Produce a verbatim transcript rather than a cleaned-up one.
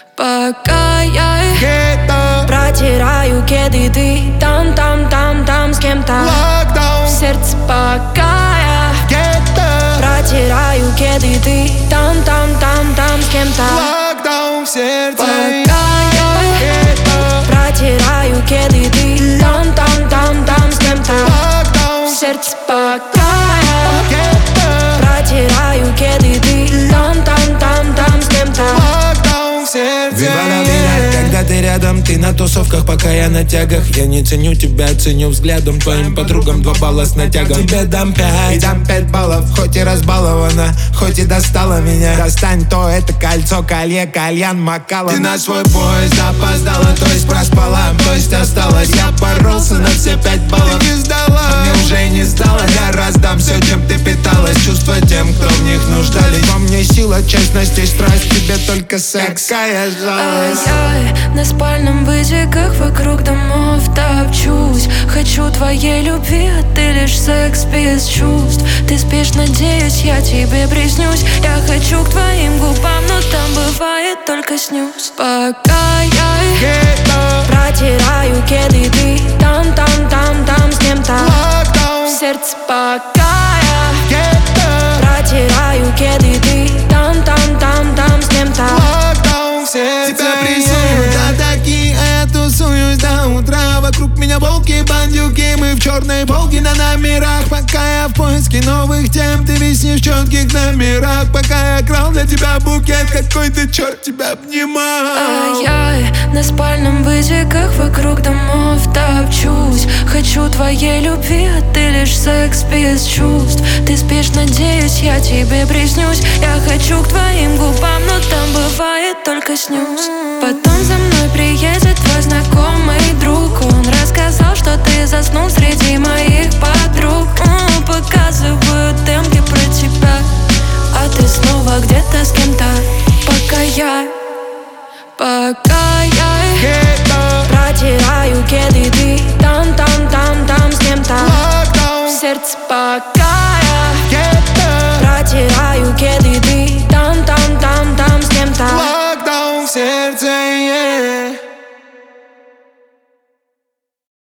Пока я Гетто, протираю кеды, ты там, там, там, там с кем-то. локдаун, В сердце пока я гетто, протираю кеды, ты там, там, там, там с кем-то. локдаун в сердце. Пока я Гетто, протираю кеды, ты там, там, там, там с кем-то. локдаун, В сердце пока я гетто, протираю кеды, ты там, там, там, там с кем-то. локдаун в сердце. Вивана меня, когда ты рядом, ты на тусовках, пока я на тягах. Я не ценю тебя, ценю взглядом, твоим подругам два балла с натягом. Тебе дам пять, и дам пять баллов, хоть и разбалована, хоть и достала меня. Достань то, это кольцо, колье, кальян, макалом. Ты на свой поезд опоздала, то есть проспала, то есть осталась. Я боролся на все пять баллов, Ты не сдала, а мне уже не стало. Я раздам все, чем ты питалась, чувства тем, кто в них нуждались. Во мне сила, честность и страсть, тебе только секс. Какая жалость. Я на спальном бытиках вокруг домов топчусь. Хочу твоей любви, а ты лишь секс без чувств. Ты спишь, надеюсь, я тебе приснюсь. Я хочу к твоим губам, но там бывает только снюс. Пока я гетто, протираю кеды, ты там, там, там, там с кем-то. локдаун, В сердце пока я гетто, протираю кеды, ты там, там, там, там с кем-то. локдаун в сердце. Тебя прессуют атаки, а я тусуюсь до утра. Вокруг меня волки, бандюки, мы в черной волге на номерах. Пока я в поиске новых тем, ты виснешь в четких номерах. Пока я крал для тебя букет, какой ты черт тебя обнимал. А я на спальном бытиках вокруг домов топчусь. Хочу твоей любви, а ты лишь секс без чувств. Ты спишь, надеюсь, я тебе приснюсь. Я хочу к твоим губам, но там бывает только снюс. Потом за мной приедет твой знакомый друг. Он рассказал, что ты заснул среди моих подруг. М, Показывают демки про тебя, а ты снова где-то с кем-то. Пока я Пока я Гетто, протираю кеды, ты там, там, там, там с кем-то. локдаун, В сердце пока